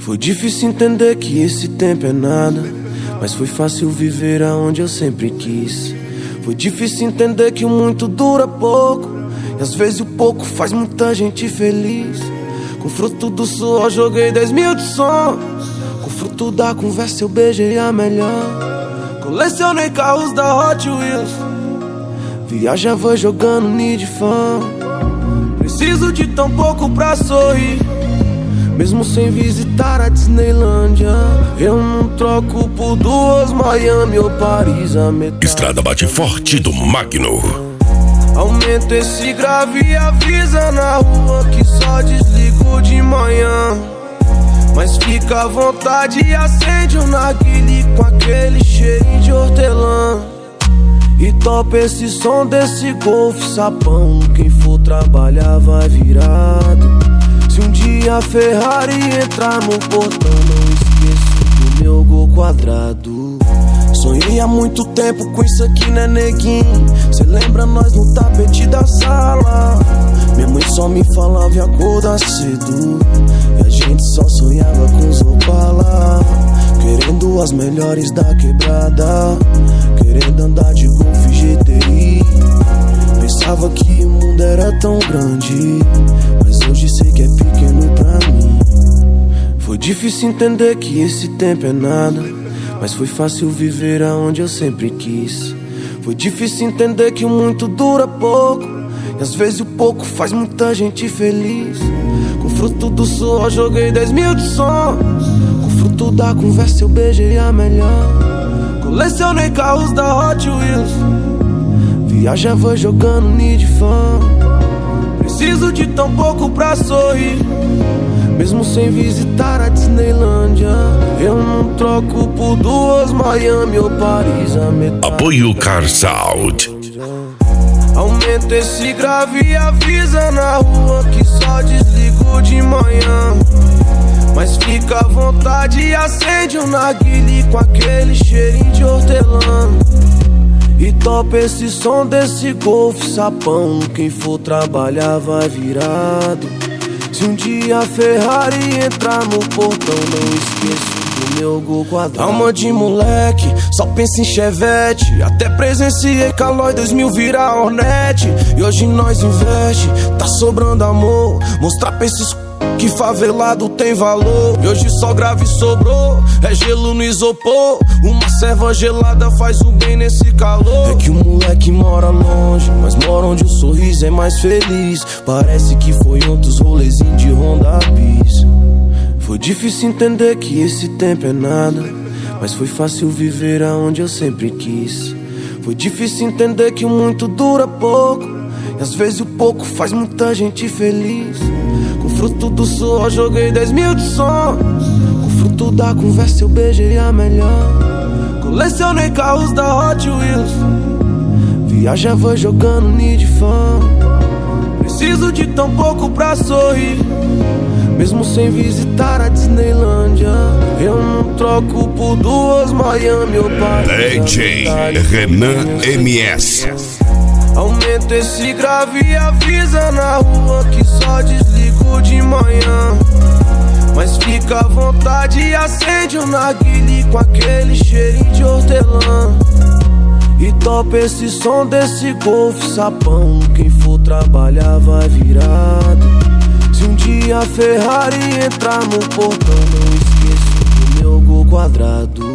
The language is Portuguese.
Foi difícil entender que esse tempo é nada, mas foi fácil viver aonde eu sempre quis. Foi difícil entender que o muito dura pouco, e às vezes o pouco faz muita gente feliz. Com fruto do suor joguei 10 mil de sons, com fruto da conversa eu beijei a melhor. Colecionei carros da Hot Wheels, viajava jogando Need Fan. Preciso de tão pouco pra sorrir, mesmo sem visitar a Disneylândia. Eu não troco por duas Miami ou Paris a metade. Estrada bate forte do Magno. Aumenta esse grave e avisa na rua que só desligo de manhã. Mas fica à vontade e acende um narguile com aquele cheirinho de hortelã. E topa esse som desse Golf sapão. Quem for trabalhar vai virado. Se um dia a Ferrari entrar no portão, não esqueço do meu Gol quadrado. Sonhei há muito tempo com isso aqui, né, neguinho? Cê lembra nós no tapete da sala? Minha mãe só me falava em acordar cedo, e a gente só sonhava com os Opala. Querendo as melhores da quebrada, querendo andar de Golf GTI. Pensava que o mundo era tão grande, mas hoje sei que é pequeno pra mim. Foi difícil entender que esse tempo é nada, mas foi fácil viver aonde eu sempre quis. Foi difícil entender que o muito dura pouco, e às vezes o pouco faz muita gente feliz. Com fruto do suor joguei 10 mil de sons, com fruto da conversa eu beijei a melhor. Colecionei carros da Hot Wheels, viajava jogando Need Fan. Preciso de tão pouco pra sorrir, mesmo sem visitar a Disneylândia. Eu não troco por duas Miami ou Paris a metade. Apoio Car Sound. Aumenta esse grave e avisa na rua que só desligo de manhã. Mas fica à vontade e acende um narguile com aquele cheirinho de hortelã. E topa esse som desse Golf sapão. Quem for trabalhar vai virado. Se um dia a Ferrari entrar no portão, não esqueço do meu Gol quadrado. Alma de moleque, só pensa em Chevette. Até presenciei Calói 2000 virar Hornet. E hoje nós investe, tá sobrando amor. Mostrar pra esses que favelado tem valor. E hoje só grave sobrou, é gelo no isopor. Uma serva gelada faz o bem nesse calor. É que o moleque mora longe, mas mora onde o sorriso é mais feliz. Parece que foi outros rolezinhos de Honda Bis. Foi difícil entender que esse tempo é nada, mas foi fácil viver aonde eu sempre quis. Foi difícil entender que o muito dura pouco, e às vezes o pouco faz muita gente feliz. Com fruto do suor joguei 10 mil de sons, com fruto da conversa eu beijei a melhor. Colecionei carros da Hot Wheels, viajava jogando Need Fan. Preciso de tão pouco pra sorrir, mesmo sem visitar a Disneylândia. Eu não troco por duas Miami ou Paris. DJ Renan MS. Aumenta esse grave e avisa na rua que só desligo de manhã. Mas fica à vontade e acende um narguile com aquele cheirinho de hortelã. E topa esse som desse Golf sapão. Quem for trabalhar vai virado. Se um dia a Ferrari entrar no portão, não esqueço do meu Gol quadrado.